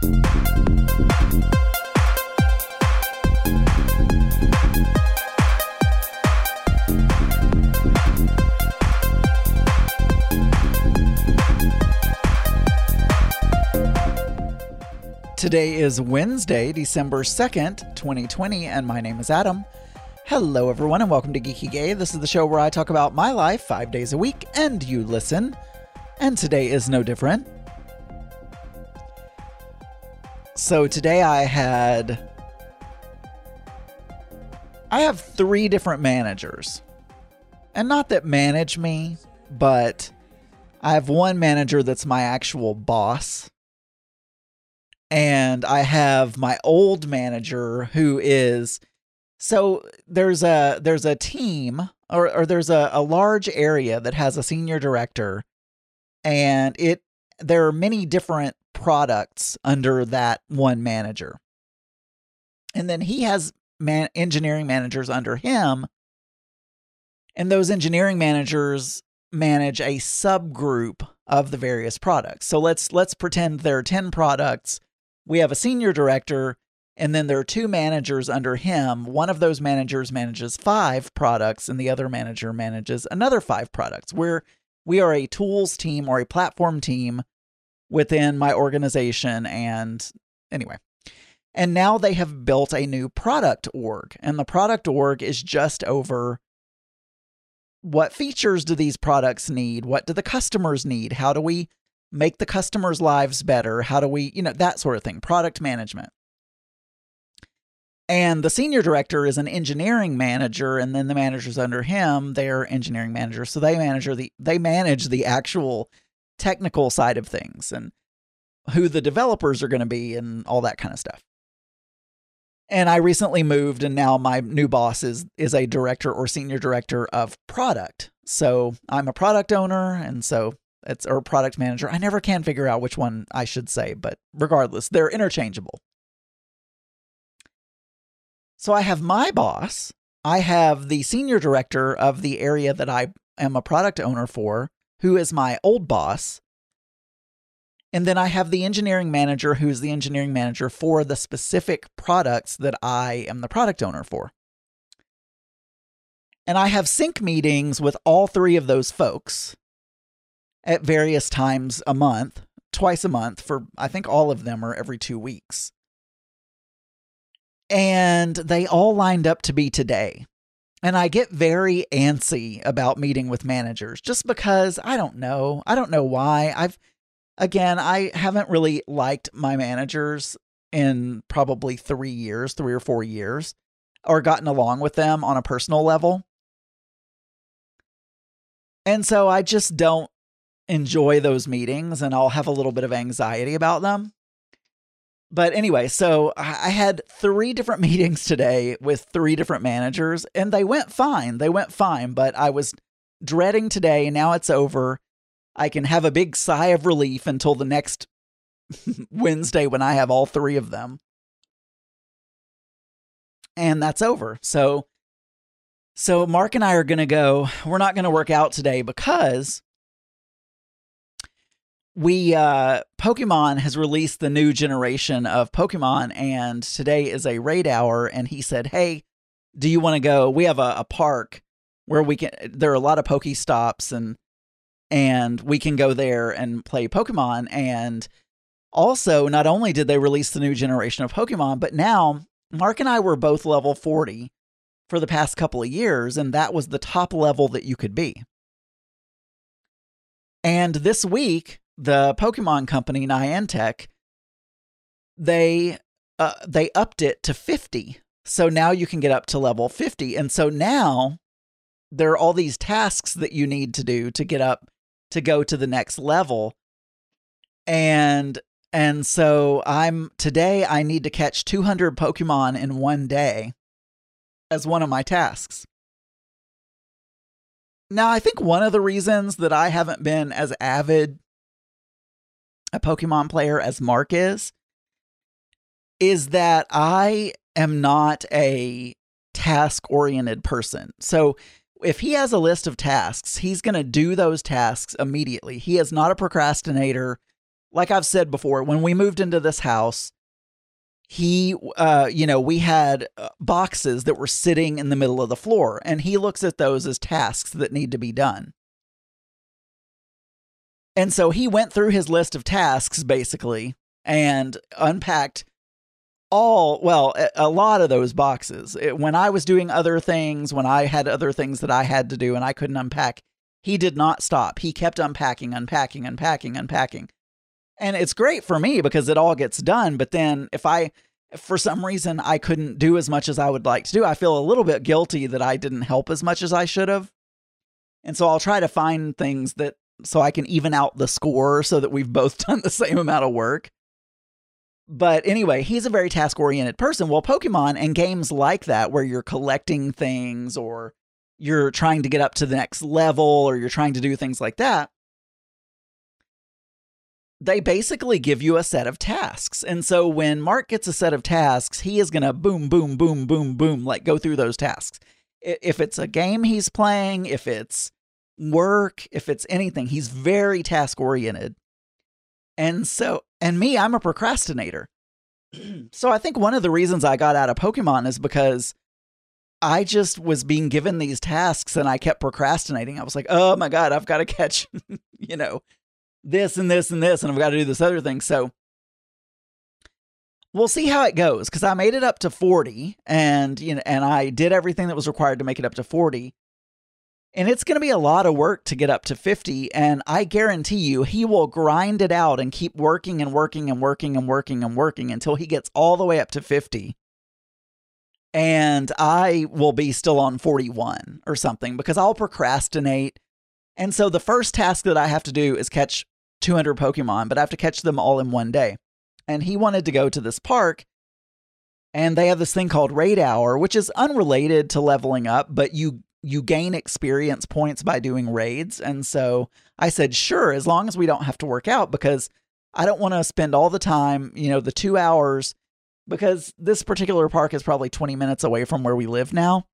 Today is Wednesday, December 2nd, 2020, and my name is Adam. Hello, everyone, and welcome to Geeky Gay. This is the show where I talk about my life 5 days a week, and you listen. And today is no different. So today I have 3 different managers. And not that manage me, but I have one manager that's my actual boss. And I have my old manager who is, so there's a team or there's a large area that has a senior director, and there are many different products under that one manager. And then he has engineering managers under him, and those engineering managers manage a subgroup of the various products. So let's pretend there are 10 products. We have a senior director, and then there are 2 managers under him. One of those managers manages 5 products, and the other manager manages another 5 products. We are a tools team or a platform team within my organization. And anyway, and now they have built a new product org, and the product org is just over what features do these products need? What do the customers need? How do we make the customers' lives better? How do we, that sort of thing, product management. And the senior director is an engineering manager, and then the managers under him, they're engineering managers. So they manage the actual technical side of things and who the developers are going to be and all that kind of stuff. And I recently moved, and now my new boss is a director or senior director of product. So I'm a product owner, and so or product manager. I never can figure out which one I should say, but regardless, they're interchangeable. So I have my boss. I have the senior director of the area that I am a product owner for, who is my old boss. And then I have the engineering manager, who's the engineering manager for the specific products that I am the product owner for. And I have sync meetings with all 3 of those folks at various times a month, twice a month for, I think all of them are every 2 weeks. And they all lined up to be today. And I get very antsy about meeting with managers just because I don't know why. I haven't really liked my managers in probably 3 or 4 years, or gotten along with them on a personal level. And so I just don't enjoy those meetings, and I'll have a little bit of anxiety about them. But anyway, so I had 3 different meetings today with 3 different managers, and they went fine. But I was dreading today, and now it's over. I can have a big sigh of relief until the next Wednesday when I have all 3 of them. And that's over. So Mark and I are going to we're not going to work out today because Pokemon has released the new generation of Pokemon, and today is a raid hour, and he said, hey, do you want to go? We have a park where there are a lot of Pokestops, and we can go there and play Pokemon. And also, not only did they release the new generation of Pokemon, but now Mark and I were both level 40 for the past couple of years, and that was the top level that you could be. And this week, the Pokemon company, Niantic, they upped it to 50. So now you can get up to level 50. And so now there are all these tasks that you need to do to get up to go to the next level. And so today I need to catch 200 Pokemon in one day as one of my tasks. Now, I think one of the reasons that I haven't been as avid a Pokemon player as Mark is that I am not a task-oriented person. So if he has a list of tasks, he's going to do those tasks immediately. He is not a procrastinator like I've said before, when we moved into this house, we had boxes that were sitting in the middle of the floor, and he looks at those as tasks that need to be done. And so he went through his list of tasks, basically, and unpacked a lot of those boxes. When I was doing other things, when I had other things that I had to do and I couldn't unpack, he did not stop. He kept unpacking. And it's great for me because it all gets done. But then if for some reason I couldn't do as much as I would like to do, I feel a little bit guilty that I didn't help as much as I should have. And so I'll try to find things so I can even out the score so that we've both done the same amount of work. But anyway, he's a very task-oriented person. Well, Pokemon and games like that, where you're collecting things or you're trying to get up to the next level or you're trying to do things like that, they basically give you a set of tasks. And so when Mark gets a set of tasks, he is going to boom, boom, boom, boom, boom, like go through those tasks. If it's a game he's playing, if it's work, if it's anything, he's very task-oriented. And me, I'm a procrastinator. So I think one of the reasons I got out of Pokemon is because I just was being given these tasks and I kept procrastinating. I was like, oh my God, I've got to catch, this and this and this, and I've got to do this other thing. So we'll see how it goes, because I made it up to 40 and I did everything that was required to make it up to 40. And it's going to be a lot of work to get up to 50. And I guarantee you, he will grind it out and keep working and working and working and working and working until he gets all the way up to 50. And I will be still on 41 or something because I'll procrastinate. And so the first task that I have to do is catch 200 Pokemon, but I have to catch them all in one day. And he wanted to go to this park, and they have this thing called Raid Hour, which is unrelated to leveling up, but you gain experience points by doing raids. And so I said, sure, as long as we don't have to work out, because I don't want to spend all the time, the 2 hours, because this particular park is probably 20 minutes away from where we live now.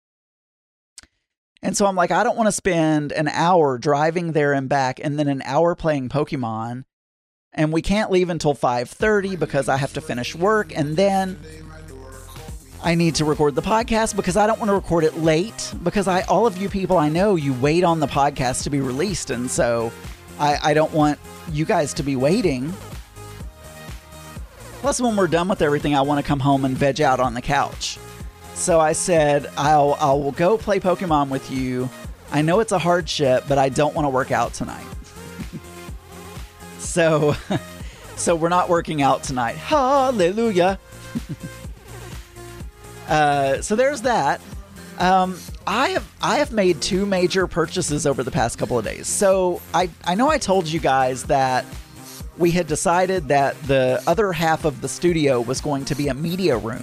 And so I'm like, I don't want to spend an hour driving there and back and then an hour playing Pokemon. And we can't leave until 5:30 because I have to finish work. And then I need to record the podcast because I don't want to record it late, because all of you people I know, you wait on the podcast to be released. And so I don't want you guys to be waiting. Plus, when we're done with everything, I want to come home and veg out on the couch. So I said, I'll go play Pokemon with you. I know it's a hardship, but I don't want to work out tonight. So we're not working out tonight. Hallelujah. So there's that. I have made 2 major purchases over the past couple of days. So I know I told you guys that we had decided that the other half of the studio was going to be a media room.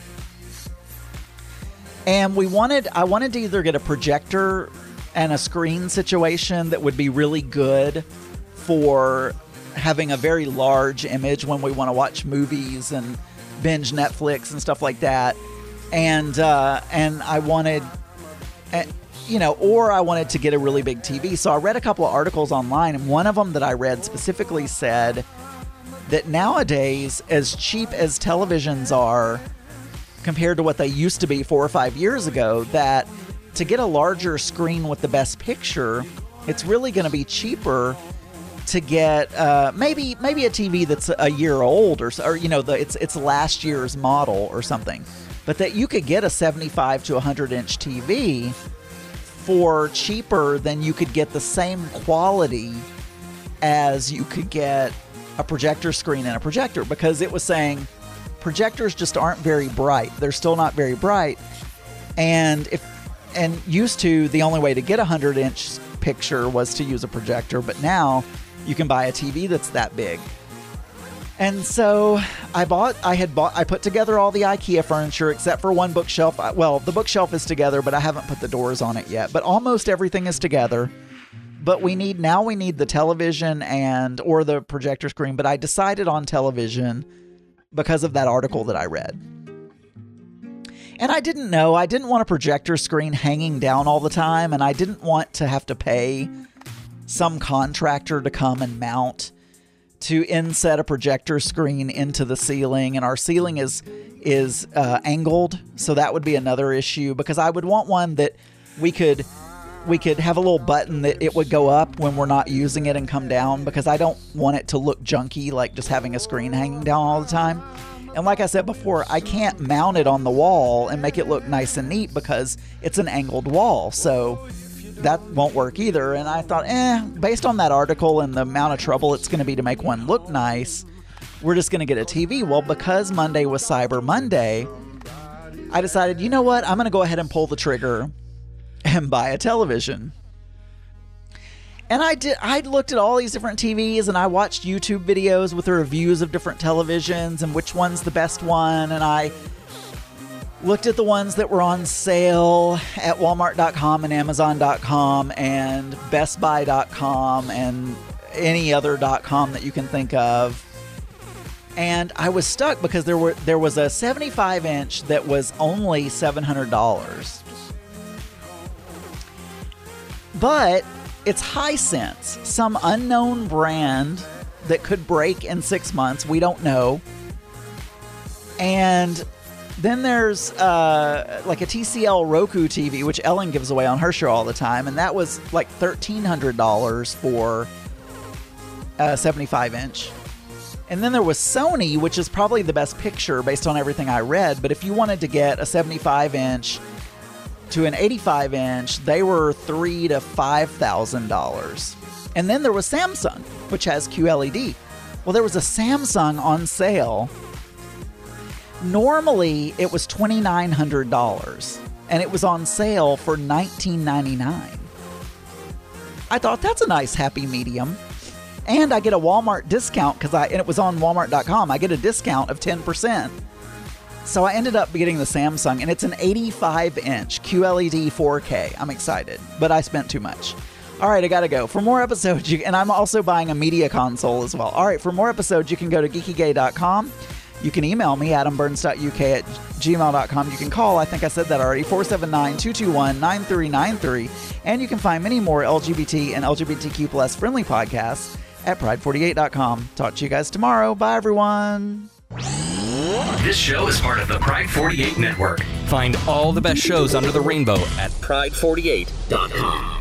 And I wanted to either get a projector and a screen situation that would be really good for having a very large image when we want to watch movies and binge Netflix and stuff like that. And I wanted, or I wanted to get a really big TV. So I read a couple of articles online, and one of them that I read specifically said that nowadays, as cheap as televisions are compared to what they used to be 4 or 5 years ago, that to get a larger screen with the best picture, it's really going to be cheaper to get maybe a TV that's a year old or it's last year's model or something. But that you could get a 75 to 100 inch TV for cheaper than you could get the same quality as you could get a projector screen and a projector, because it was saying projectors just aren't very bright. They're still not very bright. And used to, the only way to get a 100 inch picture was to use a projector, but now you can buy a TV that's that big. And so I put together all the IKEA furniture except for one bookshelf. Well, the bookshelf is together, but I haven't put the doors on it yet. But almost everything is together. But we need the television or the projector screen. But I decided on television because of that article that I read. And I didn't want a projector screen hanging down all the time. And I didn't want to have to pay some contractor to come and mount to inset a projector screen into the ceiling, and our ceiling is angled, so that would be another issue, because I would want one that we could have a little button that it would go up when we're not using it and come down, because I don't want it to look junky, like just having a screen hanging down all the time. And like I said before, I can't mount it on the wall and make it look nice and neat because it's an angled wall, so that won't work either. And I thought, based on that article and the amount of trouble it's going to be to make one look nice, we're just going to get a TV. Well, because Monday was Cyber Monday, I decided, you know what, I'm going to go ahead and pull the trigger and buy a television. And I looked at all these different TVs, and I watched YouTube videos with the reviews of different televisions and which one's the best one, and I looked at the ones that were on sale at Walmart.com and Amazon.com and BestBuy.com and any other .com that you can think of. And I was stuck because there was a 75-inch that was only $700. But it's Hisense, some unknown brand that could break in 6 months. We don't know. And then there's like a TCL Roku TV, which Ellen gives away on her show all the time, and that was like $1,300 for a 75-inch. And then there was Sony, which is probably the best picture based on everything I read, but if you wanted to get a 75-inch to an 85-inch, they were $3,000 to $5,000. And then there was Samsung, which has QLED. Well, there was a Samsung on sale. Normally, it was $2,900, and it was on sale for $19.99. I thought, that's a nice happy medium. And I get a Walmart discount, and it was on Walmart.com. I get a discount of 10%. So I ended up getting the Samsung, and it's an 85-inch QLED 4K. I'm excited, but I spent too much. All right, I gotta go. For more episodes, and I'm also buying a media console as well. All right, for more episodes, you can go to geekygay.com. You can email me, adamburns.uk@gmail.com. You can call, I think I said that already, 479-221-9393. And you can find many more LGBT and LGBTQ plus friendly podcasts at pride48.com. Talk to you guys tomorrow. Bye, everyone. This show is part of the Pride 48 Network. Find all the best shows under the rainbow at pride48.com.